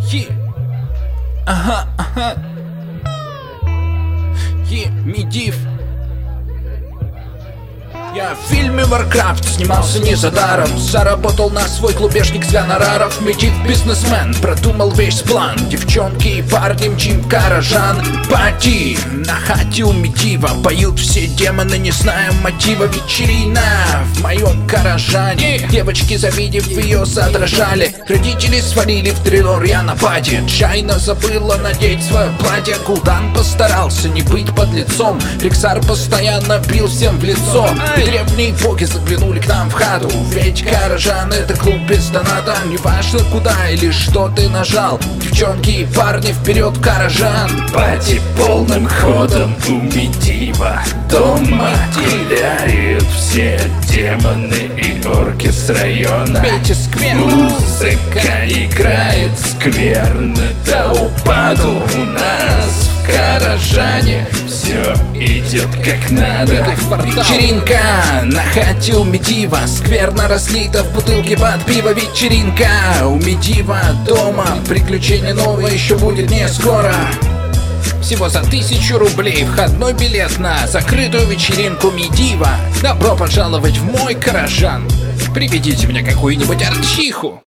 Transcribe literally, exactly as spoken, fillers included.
Е. Ага, ага. Е, Медив. Я в фильме Warcraft снимался не за даром. Заработал на свой клубешник с гонораров. Медив бизнесмен, продумал весь план. Девчонки и парни мчим в Каражан. Пати на хате у Медива. Поют все демоны, не зная мотива. Вечерина в моем Каражане. Девочки, завидев ее, задрожали. Родители свалили в трилор, я на пати. Чайна забыла надеть свое платье. Кулдан постарался не быть под лицом. Рексар постоянно бил всем в лицо. Древние боги заглянули к нам в хату. Ведь Каражан — это клуб без доната. Не важно куда или что ты нажал. Девчонки и парни, вперед, Каражан. Пати полным ходом у Медива. Дома гуляют все демоны и орки с района. Пейте скверно. Музыка играет скверно до упаду. У нас в Каражане все идет как надо. Вечеринка на хате у Медива. Скверно разлита в бутылке под пиво. Вечеринка у Медива дома. Приключения новые еще будет не скоро. Всего за тысячу рублей входной билет на закрытую вечеринку Медива. Добро пожаловать в мой Каражан. Приведите мне какую-нибудь артчиху.